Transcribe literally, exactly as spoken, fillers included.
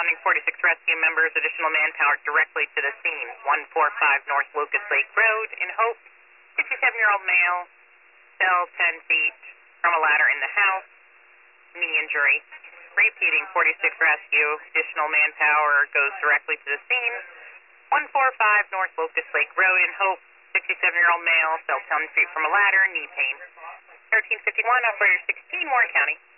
responding forty-six rescue members, additional manpower directly to the scene. one forty-five North Lucas Lake Road in Hope. fifty-seven-year-old male, fell ten feet from a ladder in the house, knee injury. Repeating, forty-six rescue, additional manpower goes directly to the scene. one forty-five North Lucas Lake Road in Hope. fifty-seven-year-old male, fell ten feet from a ladder, knee pain. thirteen fifty-one, operator sixteen, Warren County.